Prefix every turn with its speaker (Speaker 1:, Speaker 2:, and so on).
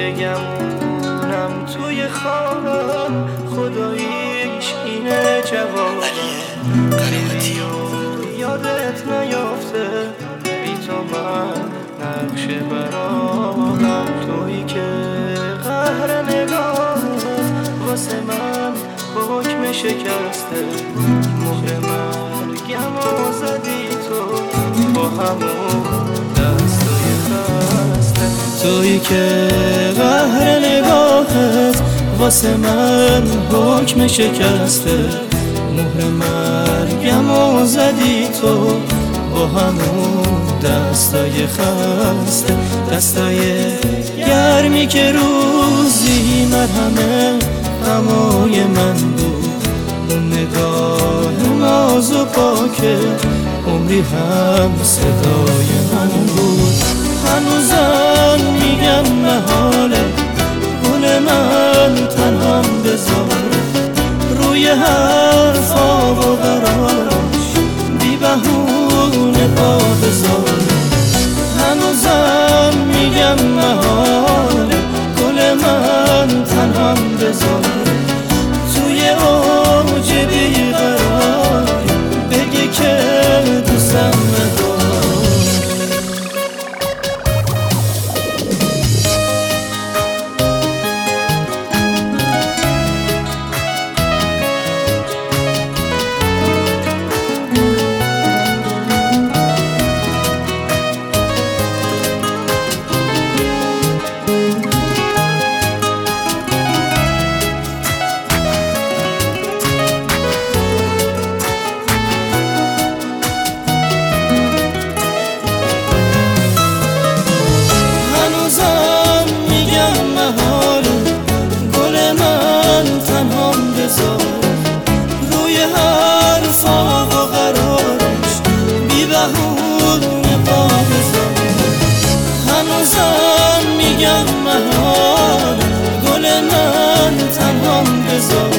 Speaker 1: بگمونم توی خوابم، خداییش اینه جواب. میری و یادت نیافته بی تو من نقش برابم. تویی که قهر نگاهت واسه من حکم شکسته، مهر مرگم و زدی تو با همون دستای خسته. تویی که قهر نگاهت واسه من حکم شکسته، مهر مرگم و زدی تو با همون دستای خسته. دستای گرمی که روزی مرهم غمای من بود، اون نگاه ناز و پاکه عمری هم صدای من بود. هنوزم میگم محاله گل من تنهام بذاره، روی حرفا و قرارش بی بهونه پا بذاره. هنوزم میگم محاله گل من تنهام بذاره، توی اوج بیقراری بگی که دوستم نداره. روی حرفا و قرارش بی بهونه پا بذاره. هنوزم میگم محال گل من تنهام بذاره،